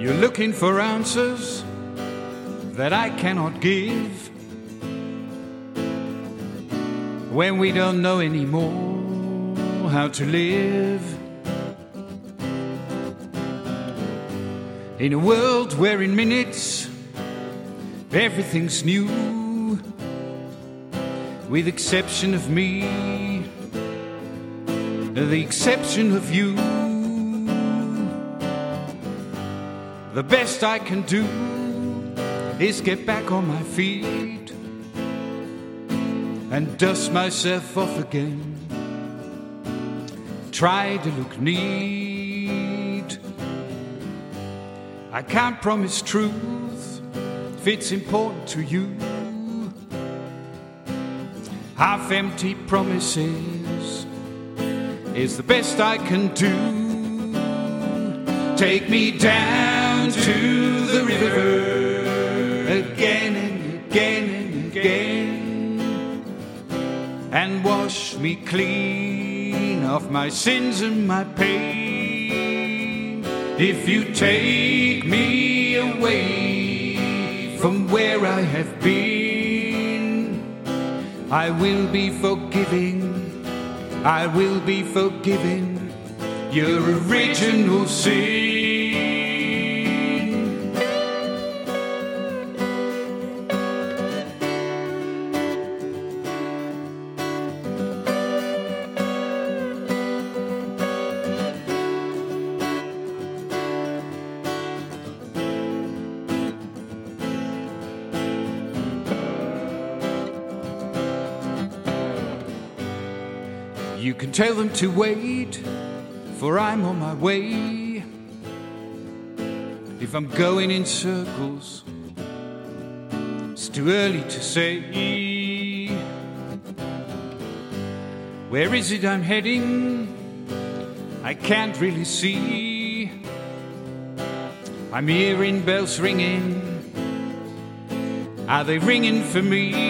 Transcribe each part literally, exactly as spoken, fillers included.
You're looking for answers that I cannot give, when we don't know anymore how to live. In a world where in minutes everything's new, with exception of me, the exception of you. The best I can do is get back on my feet and dust myself off again. Try to look neat. I can't promise truth if it's important to you. Half-empty promises is the best I can do. Take me down to the river again and again and again, and wash me clean of my sins and my pain. If you take me away from where I have been, I will be forgiving, I will be forgiving your original sin. You can tell them to wait, for I'm on my way. If I'm going in circles, it's too early to say. Where is it I'm heading? I can't really see. I'm hearing bells ringing. Are they ringing for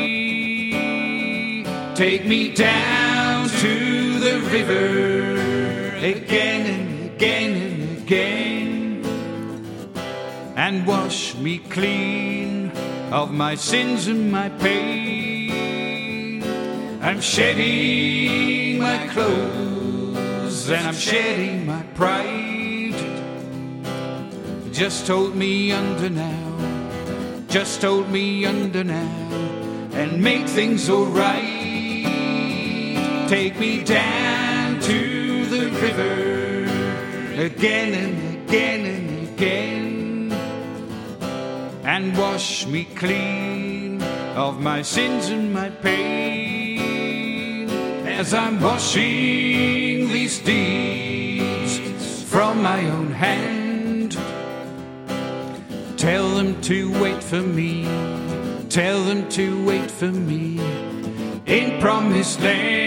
me? Take me down to the river again and again and again, and wash me clean of my sins and my pain. I'm shedding my clothes and I'm shedding my pride. Just hold me under now, just hold me under now, and make things alright. Take me down to the river again and again and again, and wash me clean of my sins and my pain. As I'm washing these deeds from my own hand, tell them to wait for me, tell them to wait for me in promised land.